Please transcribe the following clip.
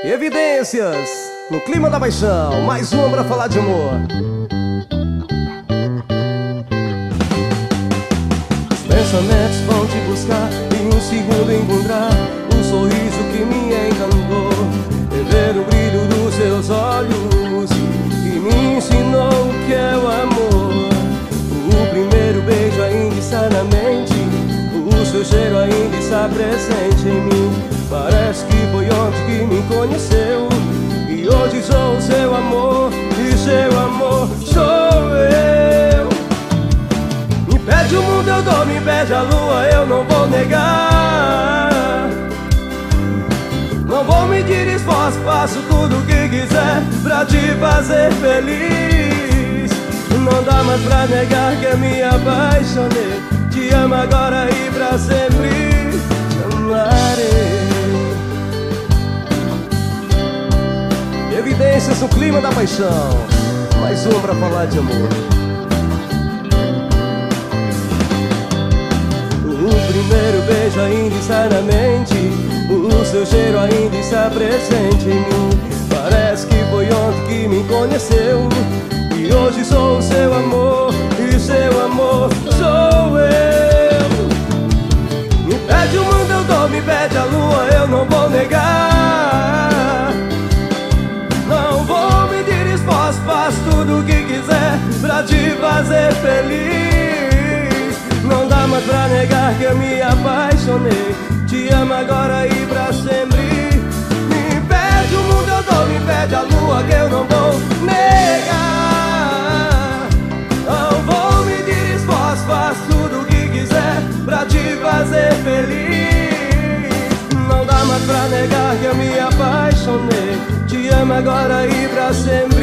Evidências, no clima da paixão, mais uma pra falar de amor. Os pensamentos vão te buscar e um segundo encontrar o sorriso que me encantou, ver o brilho dos seus olhos que me ensinou o que é o amor. O primeiro beijo ainda está na mente, o seu cheiro ainda está presente em mim. Parece que foi ontem que me conheceu e hoje sou o seu amor, e seu amor sou eu. Me pede o mundo eu dou, me pede a lua eu não vou negar. Não vou medir esforço, faço tudo o que quiser pra te fazer feliz. Não dá mais pra negar que eu me apaixonei. Te amo agora e pra sempre te amarei. Evidências no clima da paixão, mais um pra falar de amor. O primeiro beijo ainda está na mente, o seu cheiro ainda está presente em mim. Parece que foi ontem que me conheceu e hoje sou o seu amor, e seu amor sou eu. Me pede o mundo eu dou, me pede a lua eu não vou negar. Não vou medir esforço, faço tudo o que quiser pra te fazer feliz. Não dá mais pra negar que eu me apaixonei. Te amo agora e pra sempre. Me pede o mundo eu dou, me pede a lua que eu não vou negar. Não vou medir esforço, faço tudo o que quiser pra te fazer feliz. Não dá mais pra negar que eu me apaixonei. Te amo agora e pra sempre.